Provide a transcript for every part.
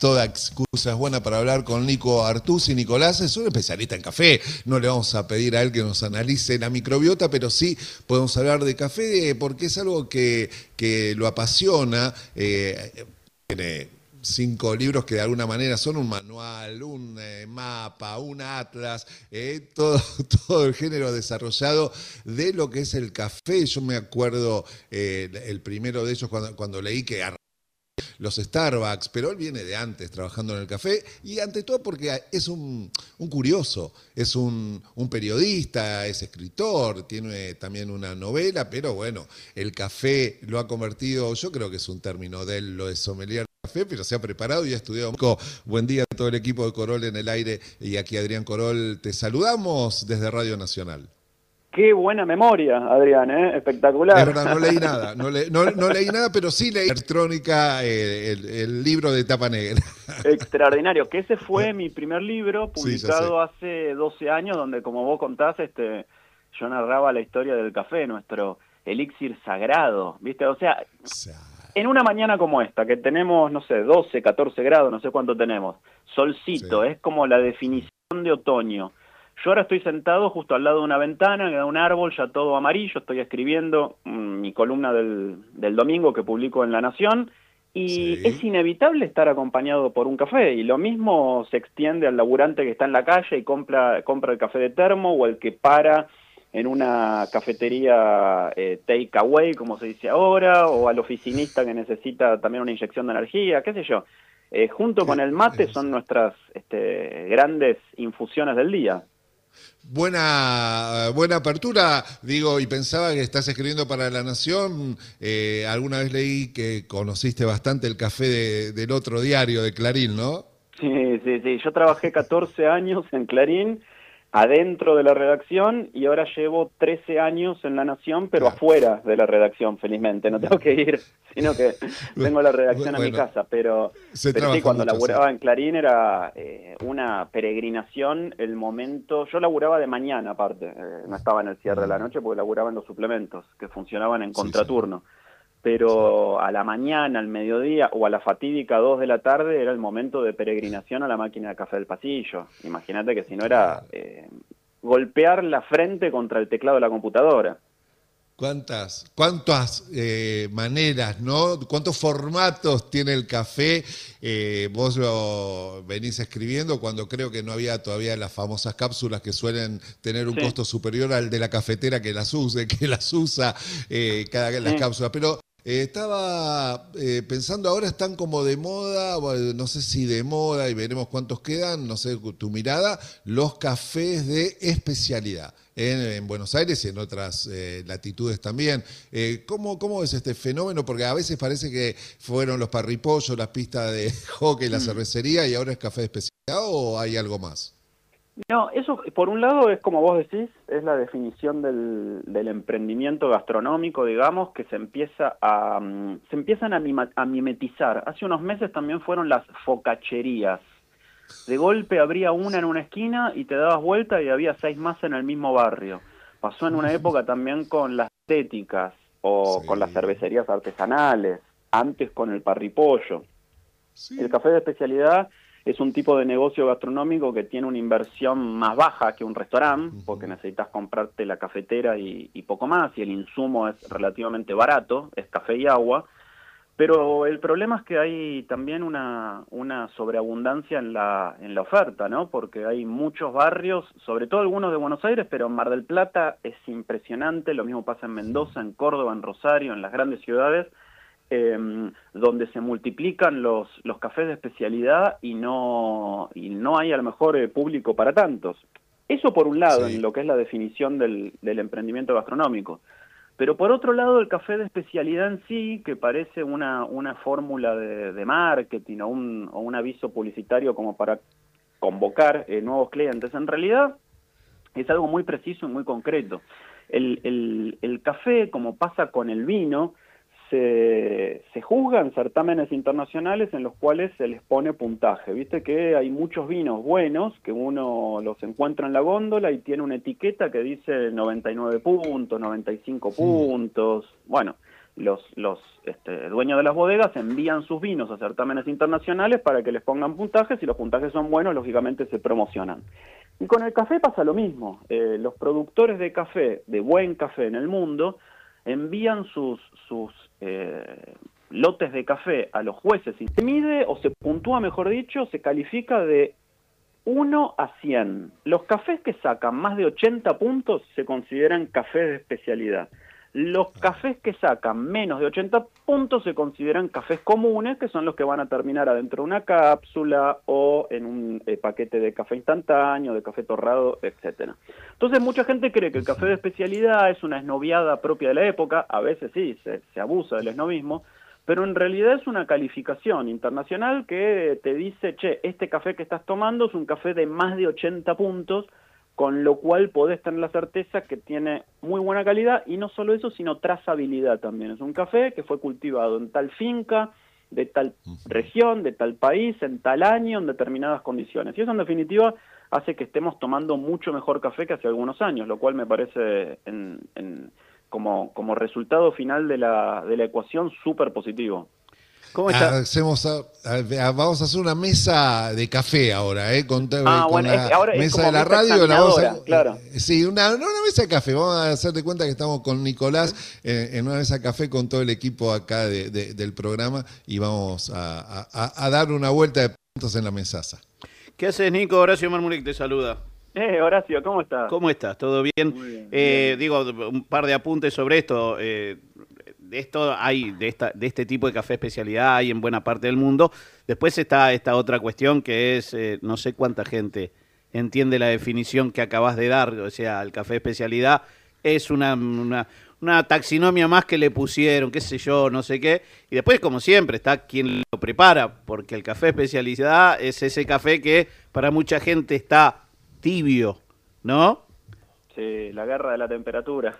Toda excusa es buena para hablar con Nico Artusi. Nicolás es un especialista en café. No le vamos a pedir a él que nos analice la microbiota, pero sí podemos hablar de café porque es algo que lo apasiona. Tiene 5 libros que de alguna manera son un manual, un mapa, un atlas, todo, todo el género desarrollado de lo que es el café. Yo me acuerdo el primero de ellos cuando leí que los Starbucks, pero él viene de antes trabajando en el café y ante todo porque es un curioso, es un periodista, es escritor, tiene también una novela, pero bueno, el café lo ha convertido, yo creo que es un término de él, lo de sommelier de café, pero se ha preparado y ha estudiado. Buen día a todo el equipo de Corol en el aire y aquí Adrián Corol, te saludamos desde Radio Nacional. Qué buena memoria, Adrián, espectacular. Es verdad, no leí nada, no leí nada, pero sí leí electrónica, el libro de tapa negra. Extraordinario, que ese fue mi primer libro, Sí, publicado hace 12 años, donde como vos contás, yo narraba la historia del café, nuestro elixir sagrado, ¿viste? O sea, en una mañana como esta, que tenemos, no sé, 12, 14 grados, no sé cuánto tenemos, solcito, sí. Es como la definición de otoño. Yo ahora estoy sentado justo al lado de una ventana, de un árbol, ya todo amarillo, estoy escribiendo mi columna del domingo que publico en La Nación, y sí. Es inevitable estar acompañado por un café, y lo mismo se extiende al laburante que está en la calle y compra el café de termo, o el que para en una cafetería take away, como se dice ahora, o al oficinista que necesita también una inyección de energía, qué sé yo. Junto con el mate son nuestras grandes infusiones del día. Buena apertura, digo, y pensaba que estás escribiendo para La Nación. Alguna vez leí que conociste bastante el café del otro diario, de Clarín, ¿no? Sí. Yo trabajé 14 años en Clarín, adentro de la redacción, y ahora llevo 13 años en La Nación, pero afuera de la redacción, felizmente. No tengo que ir, sino que tengo la redacción a mi casa. Pero sí, cuando laburaba en Clarín era una peregrinación el momento. Yo laburaba de mañana, aparte. No estaba en el cierre de la noche porque laburaba en los suplementos, que funcionaban en contraturno. Sí. Pero a la mañana, al mediodía o a la fatídica 2 de la tarde era el momento de peregrinación a la máquina de café del pasillo. Imagínate que si no era golpear la frente contra el teclado de la computadora. ¿Cuántas maneras, ¿no? ¿Cuántos formatos tiene el café? Vos lo venís escribiendo cuando creo que no había todavía las famosas cápsulas que suelen tener un costo superior al de la cafetera que las usa las cápsulas. Pero estaba pensando, ahora están como de moda, bueno, no sé si de moda y veremos cuántos quedan, no sé tu mirada, los cafés de especialidad. En Buenos Aires y en otras latitudes también. ¿Cómo es este fenómeno? Porque a veces parece que fueron los parripollos, las pistas de hockey, la cervecería y ahora es café de especialidad, ¿o hay algo más? No, eso por un lado es como vos decís, es la definición del emprendimiento gastronómico, digamos, que se empiezan a mimetizar. Hace unos meses también fueron las focacherías. De golpe habría una en una esquina y te dabas vuelta y había 6 más en el mismo barrio. Pasó en una época también con las estéticas o con las cervecerías artesanales, antes con el parripollo. Sí. El café de especialidad es un tipo de negocio gastronómico que tiene una inversión más baja que un restaurante, porque necesitas comprarte la cafetera y poco más, y el insumo es relativamente barato, es café y agua. Pero el problema es que hay también una sobreabundancia en la oferta, ¿no? Porque hay muchos barrios, sobre todo algunos de Buenos Aires, pero en Mar del Plata es impresionante, lo mismo pasa en Mendoza, en Córdoba, en Rosario, en las grandes ciudades, donde se multiplican los cafés de especialidad y no hay a lo mejor público para tantos. Eso por un lado, en lo que es la definición del emprendimiento gastronómico. Pero por otro lado, el café de especialidad en sí, que parece una fórmula de marketing o un aviso publicitario como para convocar nuevos clientes, en realidad es algo muy preciso y muy concreto. El café, como pasa con el vino, se juzgan certámenes internacionales en los cuales se les pone puntaje. Viste que hay muchos vinos buenos que uno los encuentra en la góndola y tiene una etiqueta que dice 99 puntos, 95 puntos. Bueno, los dueños de las bodegas envían sus vinos a certámenes internacionales para que les pongan puntajes, y los puntajes son buenos, lógicamente se promocionan. Y con el café pasa lo mismo. Los productores de café, de buen café en el mundo, envían sus lotes de café a los jueces y se mide, o se puntúa, mejor dicho, se califica de 1 a 100. Los cafés que sacan más de 80 puntos se consideran cafés de especialidad. Los cafés que sacan menos de 80 puntos se consideran cafés comunes, que son los que van a terminar adentro de una cápsula o en un paquete de café instantáneo, de café torrado, etcétera. Entonces mucha gente cree que el café de especialidad es una esnoviada propia de la época, a veces sí, se abusa del esnovismo, pero en realidad es una calificación internacional que te dice, che, este café que estás tomando es un café de más de 80 puntos, con lo cual podés tener la certeza que tiene muy buena calidad, y no solo eso, sino trazabilidad también. Es un café que fue cultivado en tal finca, de tal región, de tal país, en tal año, en determinadas condiciones. Y eso en definitiva hace que estemos tomando mucho mejor café que hace algunos años, lo cual me parece como resultado final de la ecuación súper positivo. ¿Cómo está? Vamos a hacer una mesa de café ahora, con Bueno, la ahora es mesa como de la mesa radio. claro. Sí, una mesa de café. Vamos a hacer de cuenta que estamos con Nicolás en una mesa de café con todo el equipo acá del programa, y vamos a dar una vuelta de puntos en la mesaza. ¿Qué haces, Nico? Horacio Marmurek te saluda. Horacio, ¿cómo estás? ¿Cómo estás? ¿Todo bien? Muy bien. Digo, un par de apuntes sobre esto. De este tipo de café especialidad hay en buena parte del mundo. Después está esta otra cuestión que es, no sé cuánta gente entiende la definición que acabas de dar. O sea, el café especialidad es una taxinomia más que le pusieron, qué sé yo, no sé qué. Y después, como siempre, está quien lo prepara, porque el café especialidad es ese café que para mucha gente está tibio, ¿no? Sí, la guerra de la temperatura.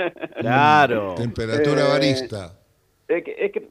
Claro. Temperatura barista. Es que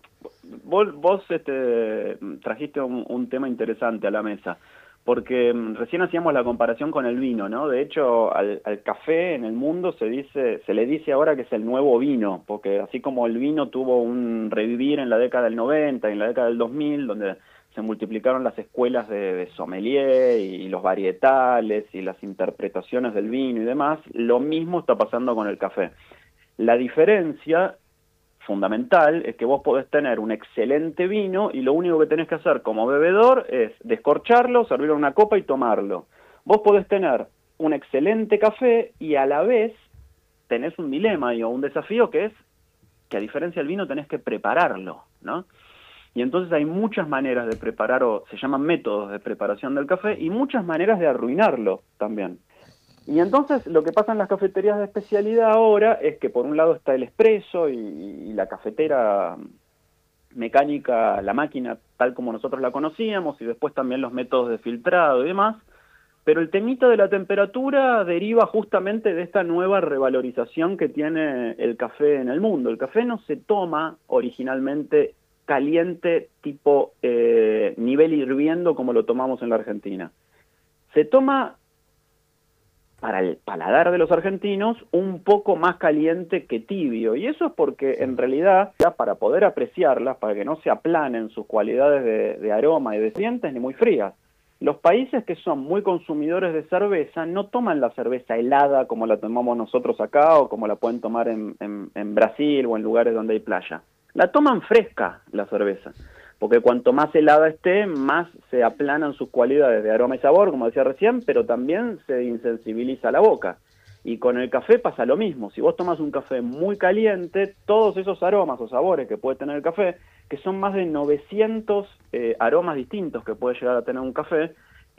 vos trajiste un tema interesante a la mesa, porque recién hacíamos la comparación con el vino, ¿no? De hecho, al café en el mundo se le dice ahora que es el nuevo vino, porque así como el vino tuvo un revivir en la década del 90 y en la década del 2000, donde se multiplicaron las escuelas de sommelier y los varietales y las interpretaciones del vino y demás, lo mismo está pasando con el café. La diferencia fundamental es que vos podés tener un excelente vino y lo único que tenés que hacer como bebedor es descorcharlo, servirlo en una copa y tomarlo. Vos podés tener un excelente café y a la vez tenés un dilema o un desafío, que es que a diferencia del vino tenés que prepararlo, ¿no? Y entonces hay muchas maneras de preparar, o se llaman métodos de preparación del café, y muchas maneras de arruinarlo también. Y entonces lo que pasa en las cafeterías de especialidad ahora es que por un lado está el espresso y la cafetera mecánica, la máquina tal como nosotros la conocíamos, y después también los métodos de filtrado y demás, pero el temita de la temperatura deriva justamente de esta nueva revalorización que tiene el café en el mundo. El café no se toma originalmente caliente tipo nivel hirviendo como lo tomamos en la Argentina. Se toma, para el paladar de los argentinos, un poco más caliente que tibio, y eso es porque en realidad, ya para poder apreciarlas, para que no se aplanen sus cualidades de aroma y de dientes, ni muy frías. Los países que son muy consumidores de cerveza no toman la cerveza helada como la tomamos nosotros acá, o como la pueden tomar en Brasil o en lugares donde hay playa. La toman fresca la cerveza, porque cuanto más helada esté, más se aplanan sus cualidades de aroma y sabor, como decía recién, pero también se insensibiliza la boca. Y con el café pasa lo mismo. Si vos tomas un café muy caliente, todos esos aromas o sabores que puede tener el café, que son más de 900 aromas distintos que puede llegar a tener un café,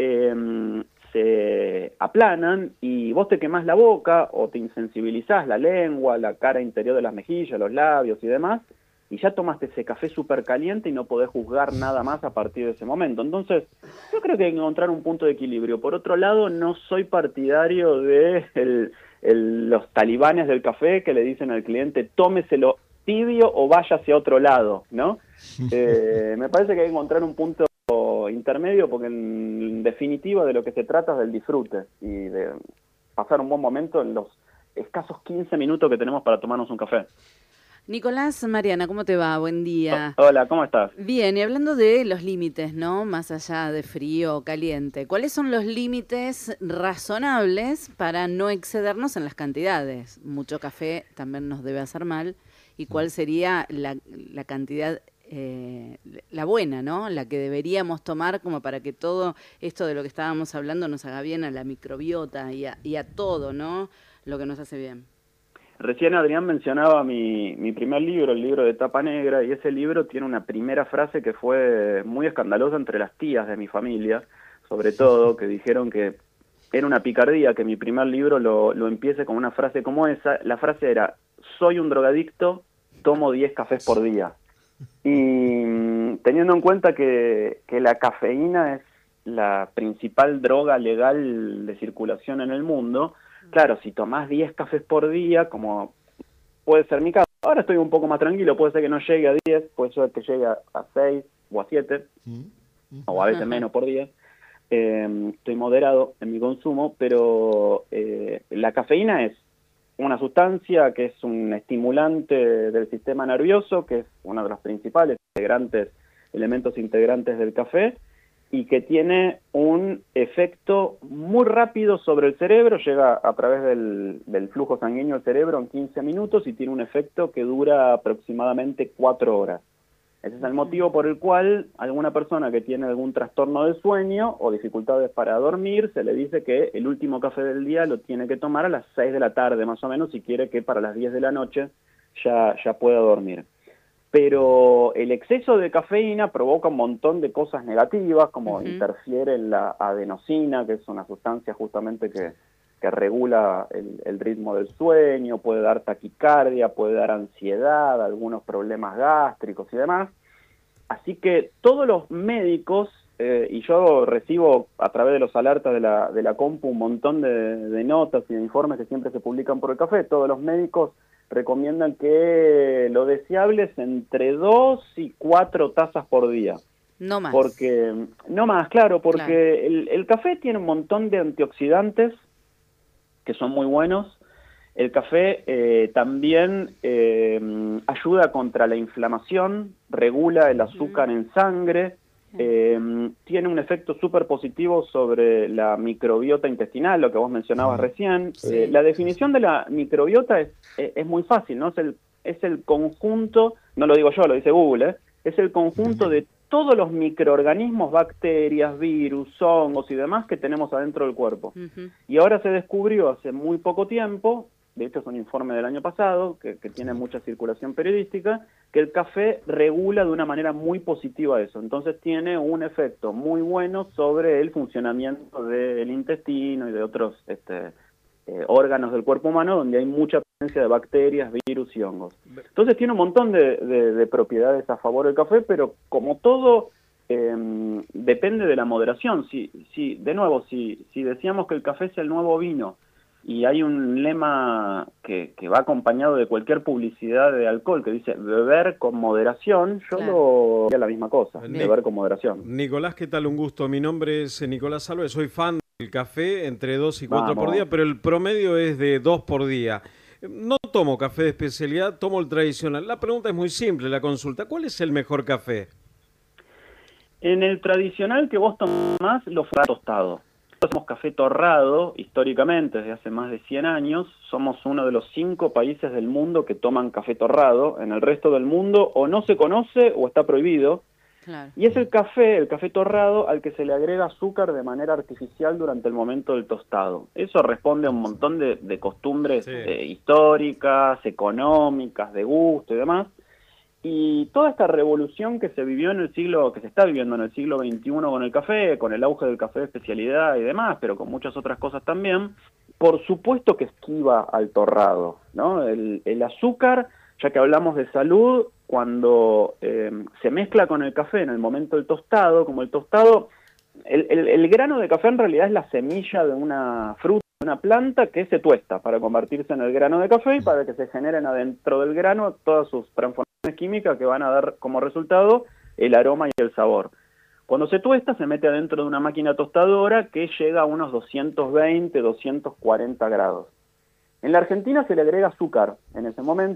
se aplanan y vos te quemás la boca o te insensibilizás la lengua, la cara interior de las mejillas, los labios y demás, y ya tomaste ese café súper caliente y no podés juzgar nada más a partir de ese momento. Entonces, yo creo que hay que encontrar un punto de equilibrio. Por otro lado, no soy partidario de los talibanes del café que le dicen al cliente, tómeselo tibio o vaya hacia otro lado, ¿no? Me parece que hay que encontrar un punto intermedio, porque en definitiva de lo que se trata es del disfrute y de pasar un buen momento en los escasos 15 minutos que tenemos para tomarnos un café. Nicolás, Mariana, ¿cómo te va? Buen día. Hola, ¿cómo estás? Bien, y hablando de los límites, ¿no? Más allá de frío o caliente, ¿cuáles son los límites razonables para no excedernos en las cantidades? Mucho café también nos debe hacer mal. ¿Y cuál sería la cantidad, la buena, ¿no? La que deberíamos tomar como para que todo esto de lo que estábamos hablando nos haga bien a la microbiota y a todo, ¿no? Lo que nos hace bien. Recién Adrián mencionaba mi primer libro, el libro de tapa negra, y ese libro tiene una primera frase que fue muy escandalosa entre las tías de mi familia, sobre todo, que dijeron que era una picardía que mi primer libro lo empiece con una frase como esa. La frase era: soy un drogadicto, tomo 10 cafés por día. Y teniendo en cuenta que la cafeína es la principal droga legal de circulación en el mundo, claro, si tomás 10 cafés por día, como puede ser mi caso, ahora estoy un poco más tranquilo, puede ser que no llegue a 10, puede ser que llegue a 6 o a 7, o a veces menos por día. Estoy moderado en mi consumo, pero la cafeína es una sustancia que es un estimulante del sistema nervioso, que es uno de los principales elementos integrantes del café, y que tiene un efecto muy rápido sobre el cerebro, llega a través del flujo sanguíneo al cerebro en 15 minutos y tiene un efecto que dura aproximadamente 4 horas. Ese es el motivo por el cual alguna persona que tiene algún trastorno del sueño o dificultades para dormir, se le dice que el último café del día lo tiene que tomar a las 6 de la tarde más o menos, si quiere que para las 10 de la noche ya pueda dormir. Pero el exceso de cafeína provoca un montón de cosas negativas, como interfiere en la adenosina, que es una sustancia justamente que regula el ritmo del sueño, puede dar taquicardia, puede dar ansiedad, algunos problemas gástricos y demás. Así que todos los médicos, y yo recibo a través de los alertas de la compu un montón de notas y de informes que siempre se publican por el café, todos los médicos recomiendan que lo deseable es entre 2 y 4 tazas por día. No más. No más, claro, porque el café tiene un montón de antioxidantes que son muy buenos. El café también ayuda contra la inflamación, regula el azúcar en sangre, tiene un efecto súper positivo sobre la microbiota intestinal, lo que vos mencionabas recién. Sí. La definición de la microbiota es muy fácil, ¿no? Es el conjunto, no lo digo yo, lo dice Google, es el conjunto de todos los microorganismos, bacterias, virus, hongos y demás que tenemos adentro del cuerpo. Y ahora se descubrió hace muy poco tiempo, de hecho es un informe del año pasado, que tiene mucha circulación periodística, que el café regula de una manera muy positiva eso. Entonces tiene un efecto muy bueno sobre el funcionamiento del intestino y de otros órganos del cuerpo humano donde hay mucha presencia de bacterias, virus y hongos. Entonces tiene un montón de propiedades a favor del café, pero como todo depende de la moderación. De nuevo, si decíamos que el café es el nuevo vino y hay un lema que va acompañado de cualquier publicidad de alcohol que dice beber con moderación, yo lo diría la misma cosa, beber con moderación. Nicolás, ¿qué tal? Un gusto. Mi nombre es Nicolás Alves, soy fan del café entre 2 y 4 por día, pero el promedio es de 2 por día. No tomo café de especialidad, tomo el tradicional. La pregunta es muy simple, la consulta. ¿Cuál es el mejor café? En el tradicional que vos tomás, lo fue tostado. Hacemos café torrado, históricamente, desde hace más de 100 años. Somos uno de los 5 países del mundo que toman café torrado. En el resto del mundo o no se conoce o está prohibido. Claro. Y es el café torrado, al que se le agrega azúcar de manera artificial durante el momento del tostado. Eso responde a un montón de costumbres históricas, económicas, de gusto y demás. Y toda esta revolución que se está viviendo en el siglo XXI con el café, con el auge del café de especialidad y demás, pero con muchas otras cosas también, por supuesto que esquiva al torrado, ¿no? El azúcar, ya que hablamos de salud, cuando se mezcla con el café en el momento del tostado, como el tostado, el grano de café en realidad es la semilla de una fruta, de una planta que se tuesta para convertirse en el grano de café y para que se generen adentro del grano todas sus transformaciones químicas que van a dar como resultado el aroma y el sabor. Cuando se tuesta se mete adentro de una máquina tostadora que llega a unos 220, 240 grados. En la Argentina se le agrega azúcar en ese momento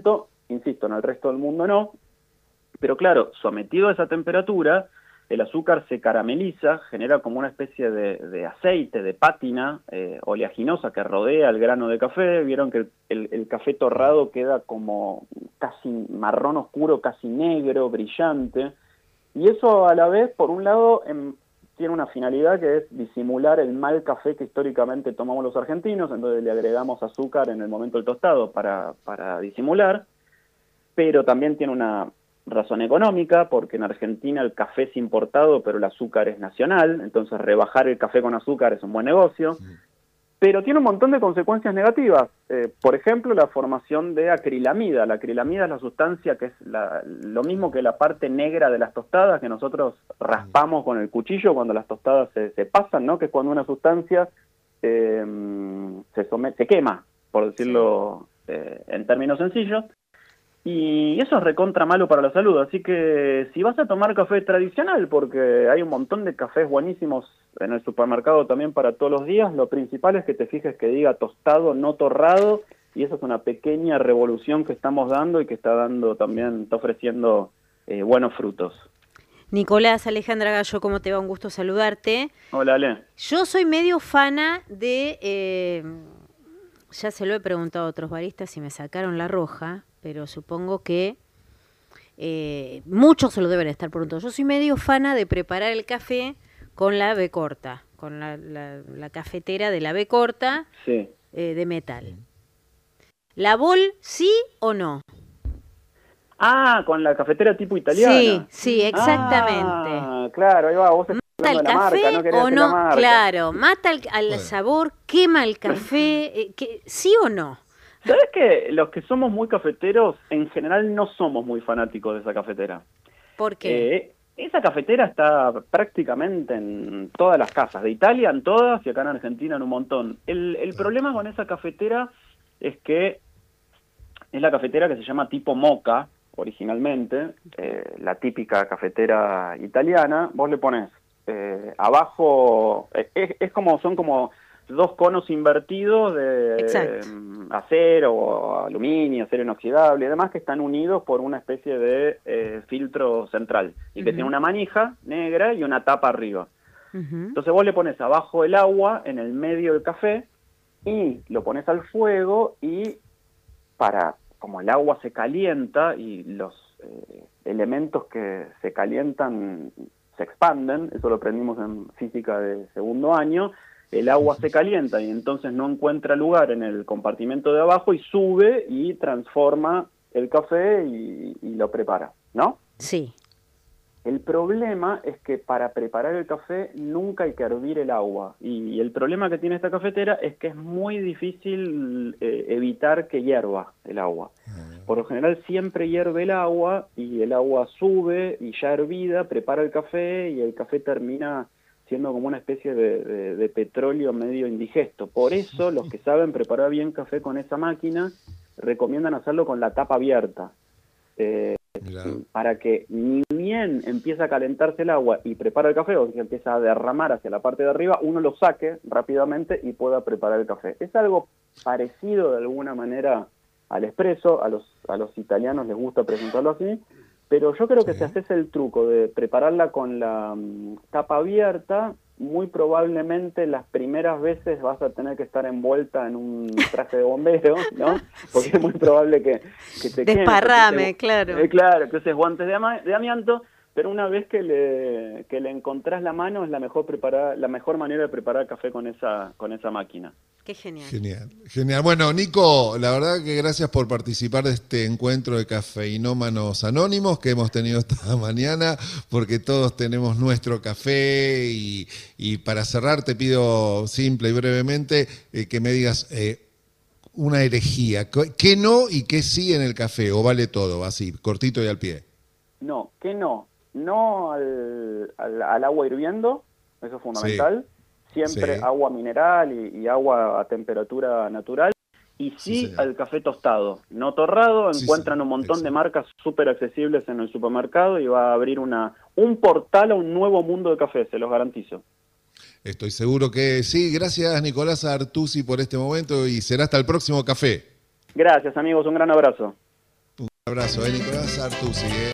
insisto, en el resto del mundo no. Pero claro, sometido a esa temperatura, el azúcar se carameliza, genera como una especie de aceite, de pátina oleaginosa que rodea el grano de café. Vieron que el café torrado queda como casi marrón oscuro, casi negro, brillante. Y eso a la vez, por un lado, tiene una finalidad que es disimular el mal café que históricamente tomamos los argentinos, entonces le agregamos azúcar en el momento del tostado para disimular, pero también tiene una razón económica, porque en Argentina el café es importado, pero el azúcar es nacional, entonces rebajar el café con azúcar es un buen negocio, pero tiene un montón de consecuencias negativas. Por ejemplo, la formación de acrilamida. La acrilamida es la sustancia que es lo mismo que la parte negra de las tostadas, que nosotros raspamos con el cuchillo cuando las tostadas se pasan, ¿no? Que es cuando una sustancia se quema, por decirlo en términos sencillos. Y eso es recontra malo para la salud, así que si vas a tomar café tradicional, porque hay un montón de cafés buenísimos en el supermercado también para todos los días, lo principal es que te fijes que diga tostado, no torrado, y eso es una pequeña revolución que estamos dando y que está ofreciendo buenos frutos. Nicolás, Alejandra Gallo, ¿cómo te va? Un gusto saludarte. Hola, Ale. Yo soy medio fana de... ya se lo he preguntado a otros baristas y me sacaron la roja, pero supongo que muchos se lo deben estar preguntando. Yo soy medio fana de preparar el café con la B corta, con la cafetera de la B corta, sí, de metal. ¿La bol sí o no? Ah, con la cafetera tipo italiana. Sí, exactamente. Ah, claro, ahí va, vos estás ¿Mata el hablando de la café marca, no querés o decir la no? marca. Claro, mata al sabor, quema el café, ¿sí o no? ¿Sabés que los que somos muy cafeteros, en general no somos muy fanáticos de esa cafetera? ¿Por qué? Esa cafetera está prácticamente en todas las casas, de Italia en todas y acá en Argentina en un montón. El problema con esa cafetera es que es la cafetera que se llama tipo moka, originalmente, la típica cafetera italiana. Vos le pones abajo, son como dos conos invertidos de acero, aluminio, acero inoxidable y demás, que están unidos por una especie de filtro central y que tiene una manija negra y una tapa arriba. Entonces vos le pones abajo el agua, en el medio el café, y lo pones al fuego, y como el agua se calienta y los elementos que se calientan se expanden, eso lo aprendimos en física de segundo año, el agua se calienta y entonces no encuentra lugar en el compartimento de abajo y sube y transforma el café y lo prepara, ¿no? Sí. El problema es que para preparar el café nunca hay que hervir el agua, y el problema que tiene esta cafetera es que es muy difícil evitar que hierva el agua. Por lo general siempre hierve el agua y el agua sube y ya hervida prepara el café y el café termina siendo como una especie de petróleo medio indigesto. Por eso los que saben preparar bien café con esa máquina recomiendan hacerlo con la tapa abierta. Para que ni bien empieza a calentarse el agua y prepara el café, o que empieza a derramar hacia la parte de arriba, uno lo saque rápidamente y pueda preparar el café. Es algo parecido de alguna manera al espresso, a los italianos les gusta presentarlo así, pero yo creo que si haces el truco de prepararla con la tapa abierta, muy probablemente las primeras veces vas a tener que estar envuelta en un traje de bombero, ¿no? Porque es muy probable que te queme. Desparrame, claro. Claro, que uses guantes de amianto, pero una vez que le encontrás la mano, es la mejor manera de preparar café con esa máquina. Qué genial. Genial. Bueno, Nico, la verdad que gracias por participar de este encuentro de cafeinómanos anónimos que hemos tenido esta mañana, porque todos tenemos nuestro café y para cerrar te pido simple y brevemente que me digas una herejía. ¿Qué no y qué sí en el café? ¿O vale todo, así, cortito y al pie? No, ¿qué no? No al agua hirviendo, eso es fundamental. Sí. Siempre agua mineral y agua a temperatura natural. Y sí al café tostado, no torrado. Encuentran un montón de marcas súper accesibles en el supermercado y va a abrir un portal a un nuevo mundo de café, se los garantizo. Estoy seguro que sí. Gracias, Nicolás Artusi, por este momento y será hasta el próximo café. Gracias, amigos. Un gran abrazo. Abrazo, Nicolás Artusi.